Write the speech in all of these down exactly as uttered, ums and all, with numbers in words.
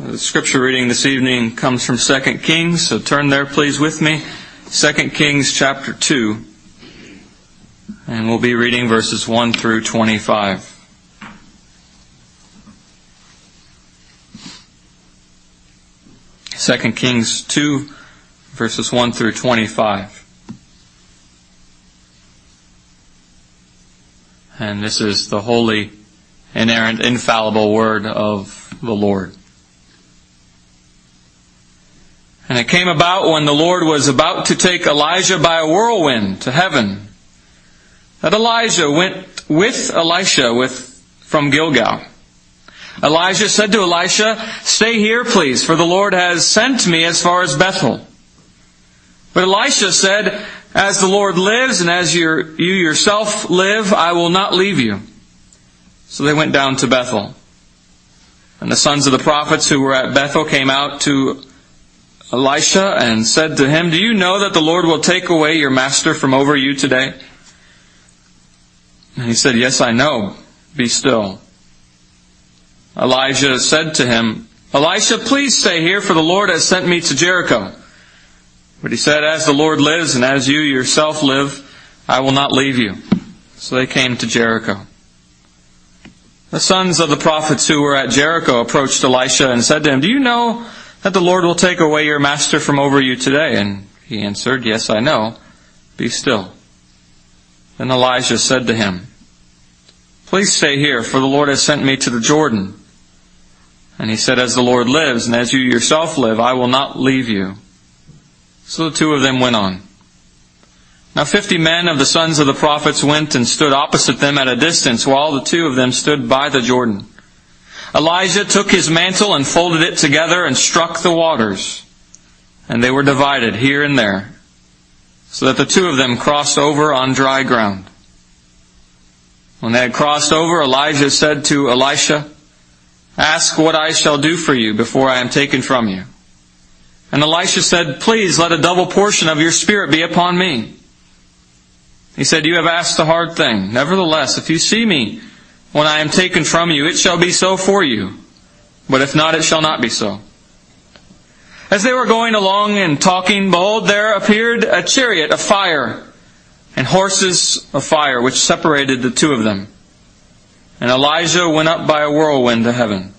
The scripture reading this evening comes from Second Kings, so turn there please with me. Second Kings chapter two. And we'll be reading verses one through twenty-five. Second Kings two, verses one through twenty-five. And this is the holy, inerrant, infallible word of the Lord. And it came about when the Lord was about to take Elijah by a whirlwind to heaven, that Elijah went with Elisha with, from Gilgal. Elijah said to Elisha, "Stay here, please, for the Lord has sent me as far as Bethel." But Elisha said, "As the Lord lives, and as your, you yourself live, I will not leave you." So they went down to Bethel. And the sons of the prophets who were at Bethel came out to Elisha and said to him, "Do you know that the Lord will take away your master from over you today?" And he said, "Yes, I know. Be still." Elijah said to him, "Elisha, please stay here, for the Lord has sent me to Jericho." But he said, "As the Lord lives, and as you yourself live, I will not leave you." So they came to Jericho. The sons of the prophets who were at Jericho approached Elisha and said to him, "Do you know that the Lord will take away your master from over you today?" And he answered, "Yes, I know. Be still." Then Elijah said to him, "Please stay here, for the Lord has sent me to the Jordan." And he said, "As the Lord lives, and as you yourself live, I will not leave you." So the two of them went on. Now fifty men of the sons of the prophets went and stood opposite them at a distance, while the two of them stood by the Jordan. Elijah took his mantle and folded it together and struck the waters, and they were divided here and there, so that the two of them crossed over on dry ground. When they had crossed over, Elijah said to Elisha, "Ask what I shall do for you before I am taken from you." And Elisha said, "Please let a double portion of your spirit be upon me." He said, "You have asked a hard thing. Nevertheless, if you see me when I am taken from you, it shall be so for you. But if not, it shall not be so." As they were going along and talking, behold, there appeared a chariot of fire and horses of fire, which separated the two of them. And Elijah went up by a whirlwind to heaven.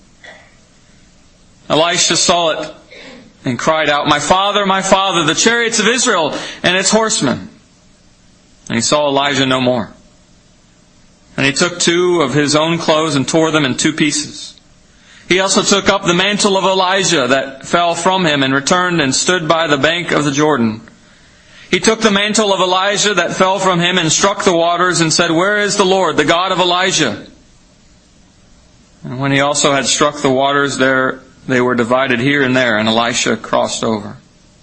Elisha saw it and cried out, "My father, my father, the chariots of Israel and its horsemen." And he saw Elijah no more. And he took two of his own clothes and tore them in two pieces. He also took up the mantle of Elijah that fell from him and returned and stood by the bank of the Jordan. He took the mantle of Elijah that fell from him and struck the waters and said, "Where is the Lord, the God of Elijah?" And when he also had struck the waters, there they were divided here and there, and Elisha crossed over.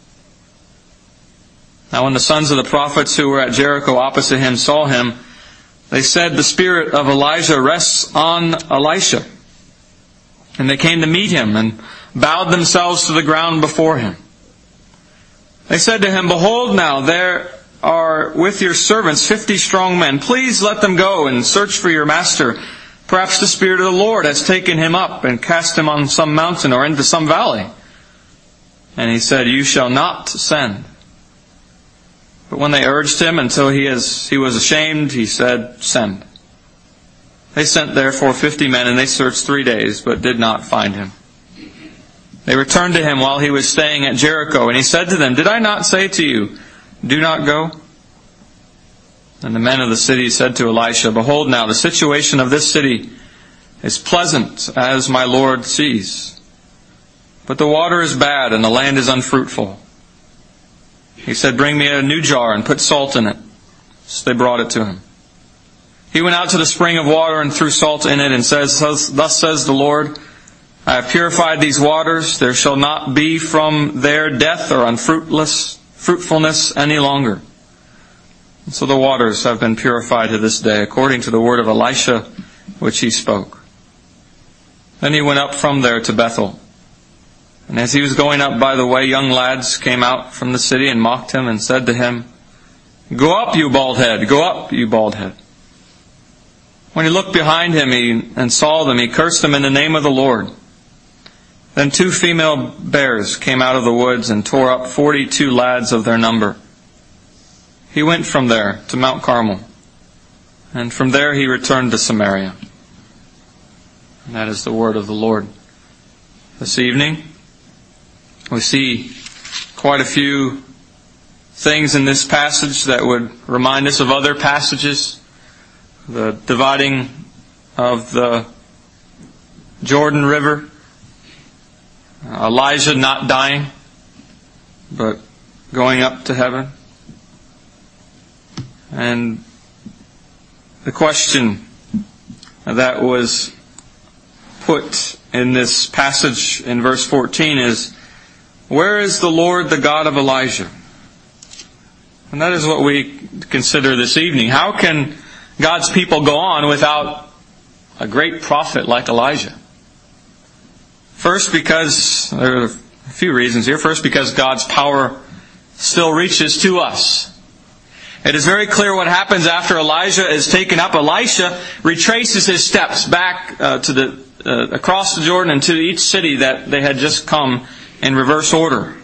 Now when the sons of the prophets who were at Jericho opposite him saw him, they said, "The spirit of Elijah rests on Elisha." And they came to meet him and bowed themselves to the ground before him. They said to him, "Behold now, there are with your servants fifty strong men. Please let them go and search for your master. Perhaps the Spirit of the Lord has taken him up and cast him on some mountain or into some valley." And he said, "You shall not send." But when they urged him until he, is, he was ashamed, he said, "Send." They sent therefore fifty men, and they searched three days, but did not find him. They returned to him while he was staying at Jericho, and he said to them, "Did I not say to you, do not go?" And the men of the city said to Elisha, "Behold now, the situation of this city is pleasant, as my Lord sees. But the water is bad, and the land is unfruitful." He said, "Bring me a new jar, and put salt in it." So they brought it to him. He went out to the spring of water, and threw salt in it, and says, "Thus says the Lord, I have purified these waters. There shall not be from there death or unfruitless fruitfulness any longer." And so the waters have been purified to this day, according to the word of Elisha, which he spoke. Then he went up from there to Bethel. And as he was going up by the way, young lads came out from the city and mocked him and said to him, "Go up, you bald head! Go up, you bald head!" When he looked behind him he, and saw them, he cursed them in the name of the Lord. Then two female bears came out of the woods and tore up forty-two lads of their number. He went from there to Mount Carmel, and from there he returned to Samaria. And that is the word of the Lord. This evening, we see quite a few things in this passage that would remind us of other passages. The dividing of the Jordan River, Elijah not dying, but going up to heaven. And the question that was put in this passage in verse fourteen is, where is the Lord, the God of Elijah? And that is what we consider this evening. How can God's people go on without a great prophet like Elijah? First, because, there are a few reasons here. First, because God's power still reaches to us. It is very clear what happens after Elijah is taken up. Elisha retraces his steps back uh, to the uh, across the Jordan and to each city that they had just come in reverse order.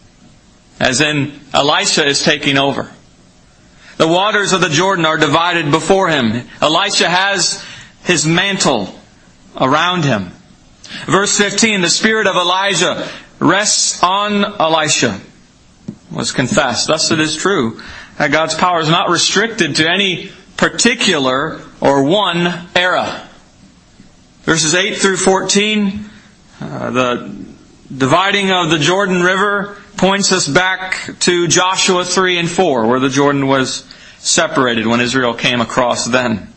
As in, Elisha is taking over. The waters of the Jordan are divided before him. Elisha has his mantle around him. Verse fifteen, the spirit of Elijah rests on Elisha, was confessed. Thus it is true that God's power is not restricted to any particular or one era. Verses eight through fourteen, uh, the dividing of the Jordan River points us back to Joshua three and four, where the Jordan was separated when Israel came across then.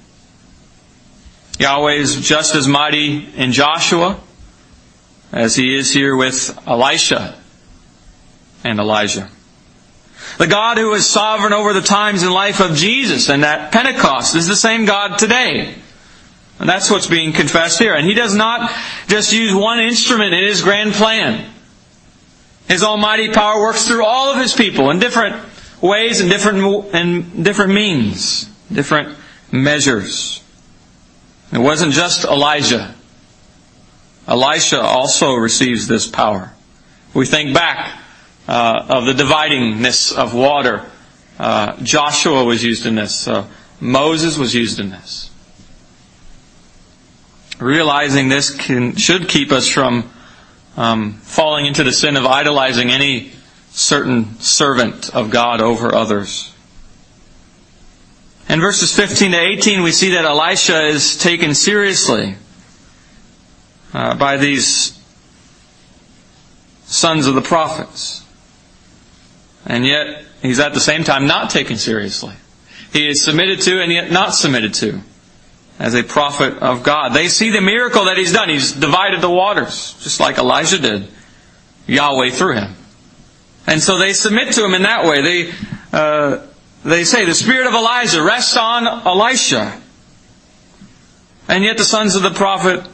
Yahweh is just as mighty in Joshua as He is here with Elisha and Elijah. The God who is sovereign over the times and life of Jesus and at Pentecost is the same God today. And that's what's being confessed here. And He does not just use one instrument in His grand plan. His almighty power works through all of His people in different ways and different and different means, different measures. It wasn't just Elijah. Elisha also receives this power. We think back uh, of the dividingness of water. Uh, Joshua was used in this. Uh, Moses was used in this. Realizing this can, should keep us from um, falling into the sin of idolizing any certain servant of God over others. In verses fifteen to eighteen, we see that Elisha is taken seriously uh, by these sons of the prophets. And yet, he's at the same time not taken seriously. He is submitted to and yet not submitted to as a prophet of God. They see the miracle that he's done. He's divided the waters, just like Elijah did. Yahweh through him. And so they submit to him in that way. They uh, they say, the spirit of Elijah rests on Elisha. And yet the sons of the prophet,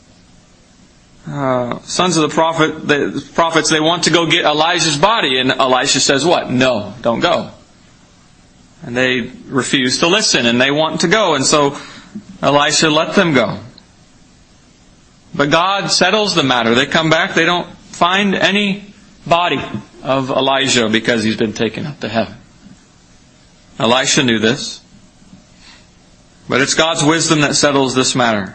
uh, sons of the prophet, the prophets, they want to go get Elijah's body. And Elisha says what? No, don't go. And they refuse to listen, and they want to go. And so Elisha let them go. But God settles the matter. They come back, they don't find any body of Elijah because he's been taken up to heaven. Elisha knew this. But it's God's wisdom that settles this matter.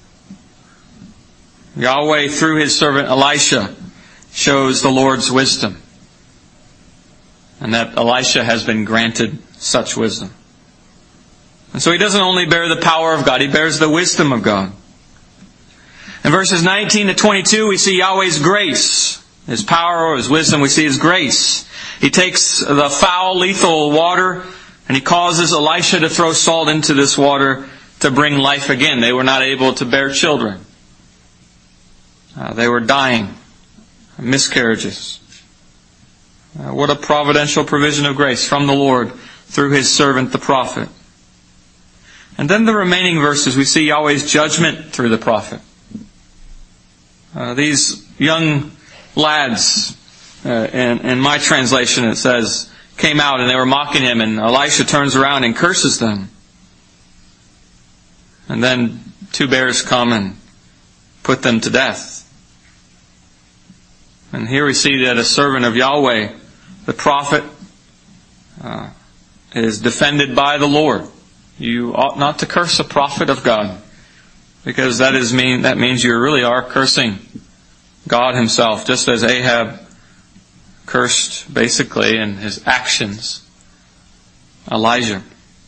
Yahweh, through His servant Elisha, shows the Lord's wisdom. And that Elisha has been granted such wisdom. And so he doesn't only bear the power of God, he bears the wisdom of God. In verses nineteen to twenty-two, we see Yahweh's grace. His power or His wisdom, we see His grace. He takes the foul, lethal water, and He causes Elisha to throw salt into this water to bring life again. They were not able to bear children. Uh, they were dying. Miscarriages. Uh, what a providential provision of grace from the Lord through His servant the prophet. And then the remaining verses, we see Yahweh's judgment through the prophet. Uh, these young lads, uh, in, in my translation it says, came out and they were mocking him, and Elisha turns around and curses them. And then two bears come and put them to death. And here we see that a servant of Yahweh, the prophet, uh, is defended by the Lord. You ought not to curse a prophet of God, because that is mean that means you really are cursing God Himself, just as Ahab cursed basically in his actions Elijah.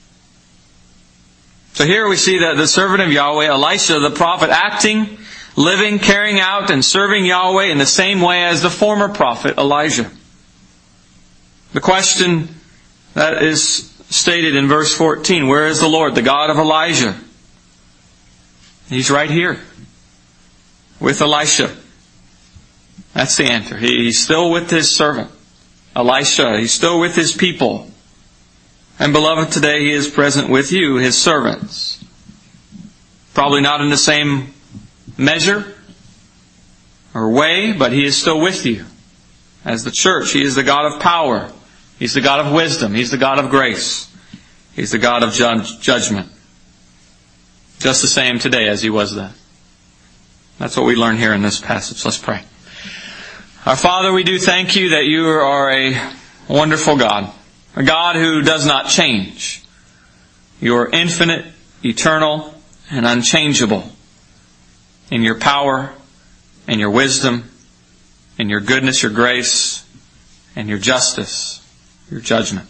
So here we see that the servant of Yahweh, Elisha, the prophet, acting, living, carrying out, and serving Yahweh in the same way as the former prophet Elijah. The question that is stated in verse fourteen, where is the Lord, the God of Elijah? He's right here with Elisha. That's the answer. He, he's still with His servant, Elisha. He's still with His people. And beloved, today He is present with you, His servants. Probably not in the same measure or way, but He is still with you. As the church, He is the God of power. He's the God of wisdom. He's the God of grace. He's the God of judge, judgment. Just the same today as He was then. That's what we learn here in this passage. Let's pray. Our Father, we do thank You that You are a wonderful God. A God who does not change. You are infinite, eternal, and unchangeable in Your power, and Your wisdom, and Your goodness, Your grace, and Your justice, Your judgment.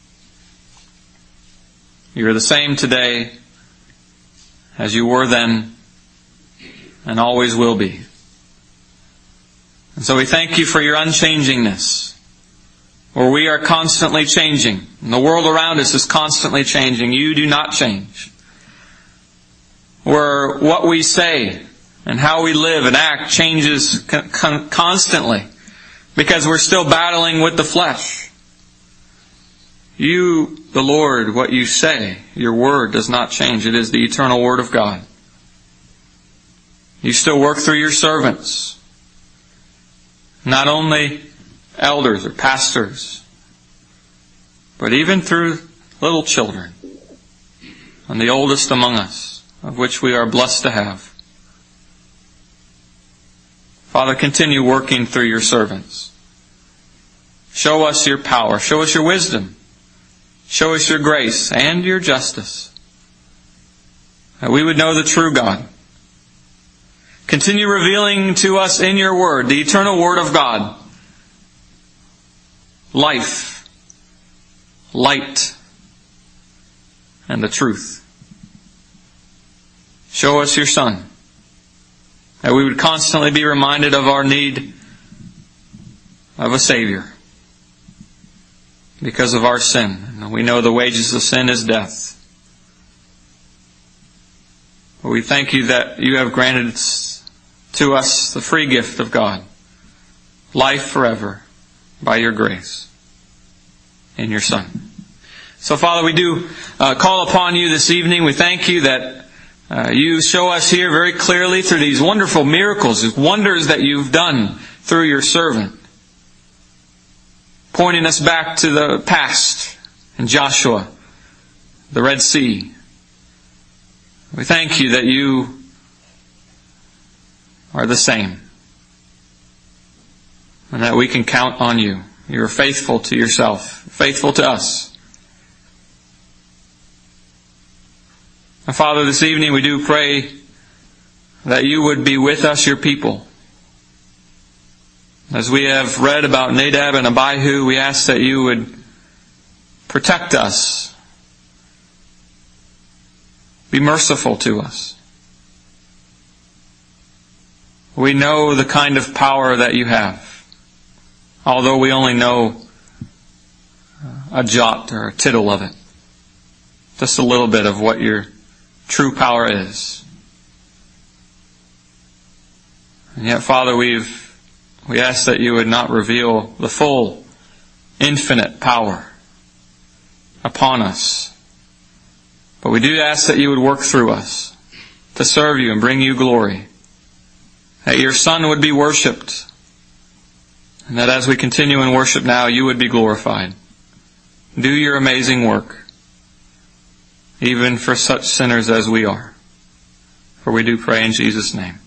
You are the same today as You were then and always will be. And so we thank You for Your unchangingness, where we are constantly changing. And the world around us is constantly changing. You do not change. Where what we say and how we live and act changes con- constantly, because we're still battling with the flesh. You, the Lord, what You say, Your word does not change. It is the eternal Word of God. You still work through Your servants. Not only elders or pastors, but even through little children, and the oldest among us, of which we are blessed to have. Father, continue working through Your servants. Show us Your power. Show us Your wisdom. Show us Your grace and Your justice, that we would know the true God. Continue revealing to us in Your word, the eternal Word of God, life, light, and the truth. Show us Your Son, that we would constantly be reminded of our need of a Savior because of our sin. And we know the wages of sin is death. But we thank You that You have granted to us the free gift of God, life forever, by Your grace in Your Son. So, Father, we do uh, call upon You this evening. We thank You that uh, You show us here very clearly through these wonderful miracles, these wonders that You've done through Your servant, pointing us back to the past in Joshua, the Red Sea. We thank You that You are the same, and that we can count on You. You are faithful to Yourself, faithful to us. And Father, this evening we do pray that You would be with us, Your people. As we have read about Nadab and Abihu, we ask that You would protect us, be merciful to us. We know the kind of power that You have, although we only know a jot or a tittle of it. Just a little bit of what Your true power is. And yet, Father, we've we ask that You would not reveal the full, infinite power upon us. But we do ask that You would work through us to serve You and bring You glory. That Your Son would be worshipped, and that as we continue in worship now, You would be glorified. Do Your amazing work, even for such sinners as we are. For we do pray in Jesus' name.